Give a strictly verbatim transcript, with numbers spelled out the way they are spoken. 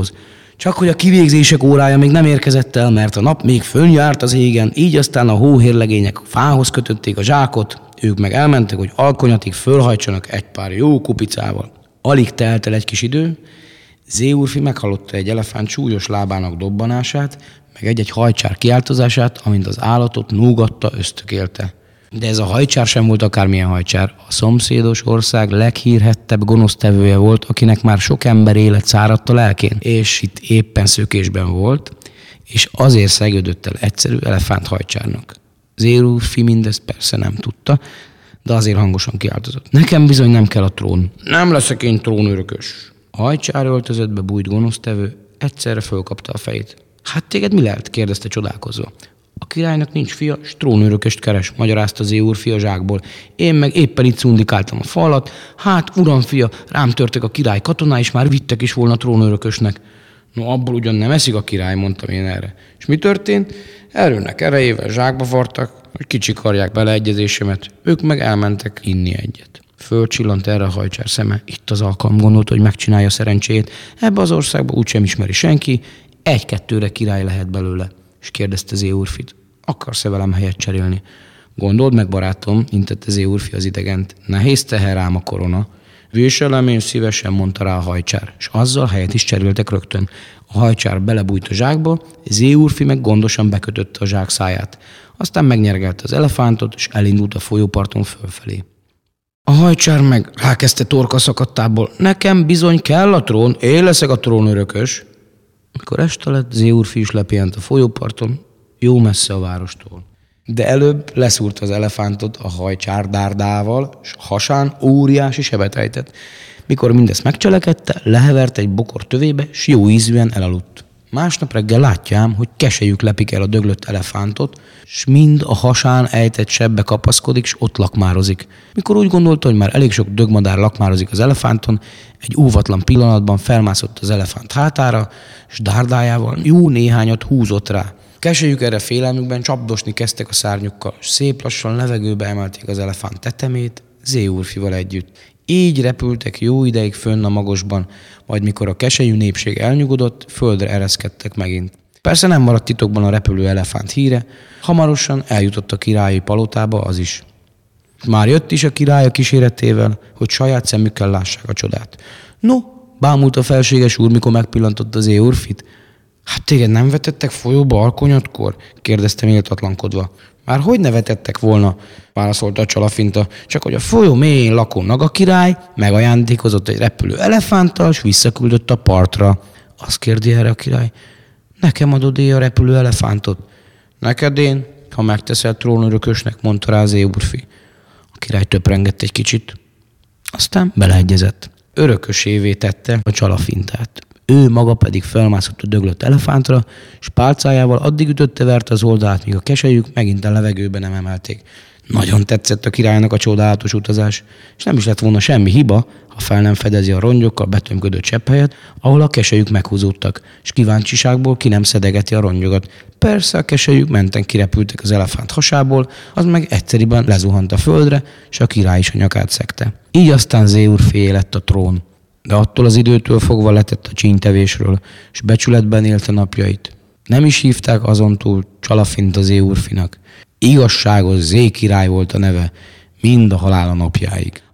Zéúrfihoz. Csak hogy a kivégzések órája még nem érkezett el, mert a nap még fönnjárt az égen, így aztán a hóhérlegények fához kötötték a zsákot, ők meg elmentek, hogy alkonyatig fölhajtsanak egy pár jó kupicával. Alig telt el egy kis idő, Zéúrfi meghallotta egy elefánt súlyos lábának dobbanását, meg egy-egy hajcsár kiáltozását, amint az állatot núgatta, ösztökélte. De ez a hajcsár sem volt akármilyen hajcsár. A szomszédos ország leghírhettebb gonosztevője volt, akinek már sok ember élet száradt a lelkén, és itt éppen szökésben volt, és azért szegődött el egyszerű elefánthajcsárnak. Zéúrfi mindezt persze nem tudta, de azért hangosan kiáltozott. Nekem bizony nem kell a trón. Nem leszek én trónörökös. A hajcsár öltözetbe bújt gonosztevő egyszerre fölkapta a fejét. Hát téged mi lehet? Kérdezte csodálkozva. A királynak nincs fia, s trónörököst keres, magyarázta Zéúrfi a zsákból. Én meg éppen itt szundikáltam a falat. Hát, uram fia, rám törtek a király katonái, és már vittek is volna trónörökösnek. No, abból ugyan nem eszik a király, mondtam én erre. És mi történt? Erőnek erejével zsákba vartak, hogy kicsikarják beleegyezésemet. Ők meg elmentek inni egyet. Fölcsillant erre a hajcsár szeme. Itt az alkalom, gondolt, hogy megcsinálja szerencséjét. Ebbe az országba úgysem ismeri senki, egy-kettőre király lehet belőle. És kérdezte Zéúrfit, akarsz-e velem helyet cserélni? Gondold meg, barátom, intette Zéúrfi az idegent. Nehéz teher ám a korona. Viselem én szívesen, mondta rá a hajcsár, és azzal helyet is cseréltek rögtön. A hajcsár belebújt a zsákba, Zéúrfi meg gondosan bekötötte a zsák száját. Aztán megnyergelte az elefántot, és elindult a folyóparton fölfelé. A hajcsár meg rákezdte torka szakadtából. Nekem bizony kell a trón, én leszek a trónörökös. Mikor este lett, Zéúrfi is lepihent a folyóparton, jó messze a várostól. De előbb leszúrt az elefántot a hajcsár dárdával, s hasán óriási sebet ejtett. Mikor mindezt megcselekedte, lehevert egy bokor tövébe, s jó ízűen elaludt. Másnap reggel látja ám, hogy keselyük lepik el a döglött elefántot, s mind a hasán ejtett sebbe kapaszkodik, s ott lakmározik. Mikor úgy gondolta, hogy már elég sok dögmadár lakmározik az elefánton, egy óvatlan pillanatban felmászott az elefánt hátára, s dárdájával jó néhányat húzott rá. Keselyük erre félelmükben csapdosni kezdtek a szárnyukkal, s szép lassan levegőbe emelték az elefánt tetemét, Zéúrfival együtt. Így repültek jó ideig fönn a magosban, majd mikor a keselyű népség elnyugodott, földre ereszkedtek megint. Persze nem maradt titokban a repülő elefánt híre, hamarosan eljutott a királyi palotába az is. Már jött is a király a kíséretével, hogy saját szemükkel lássák a csodát. No, bámult a felséges úr, mikor megpillantotta Zéúrfit. Hát téged nem vetettek folyóba alkonyatkor? Kérdezte méltatlankodva. Már hogy ne vetettek volna? Válaszolta a csalafinta, csak hogy a folyó mélyén lakó Naga király megajándékozott egy repülő elefánttal, s visszaküldött a partra. Azt kérdi erre a király, nekem adod én a repülő elefántot? Neked én, ha megteszel trónörökösnek, mondta rá Zéúrfi. A király töprengett egy kicsit, aztán beleegyezett. Örökösévé tette a csalafintát. Ő maga pedig felmászott a döglött elefántra, s pálcájával addig ütötte-verte az oldalát, míg a keselyük megint a levegőbe nem emelték. Nagyon tetszett a királynak a csodálatos utazás, és nem is lett volna semmi hiba, ha fel nem fedezi a rongyokkal betömködött csepphelyet, ahol a keselyük meghúzódtak, és kíváncsiságból ki nem szedegeti a rongyokat. Persze a keselyük menten kirepültek az elefánt hasából, az meg egyszeriben lezuhant a földre, és a király is a nyakát szegte. Így aztán Zéúrfié lett a trón. De attól az időtől fogva letett a csínytevésről, és becsületben élte napjait. Nem is hívták azontúl Csalafinta Zéúrfinak. Igazságos Zé király volt a neve, mind a halála napjáig.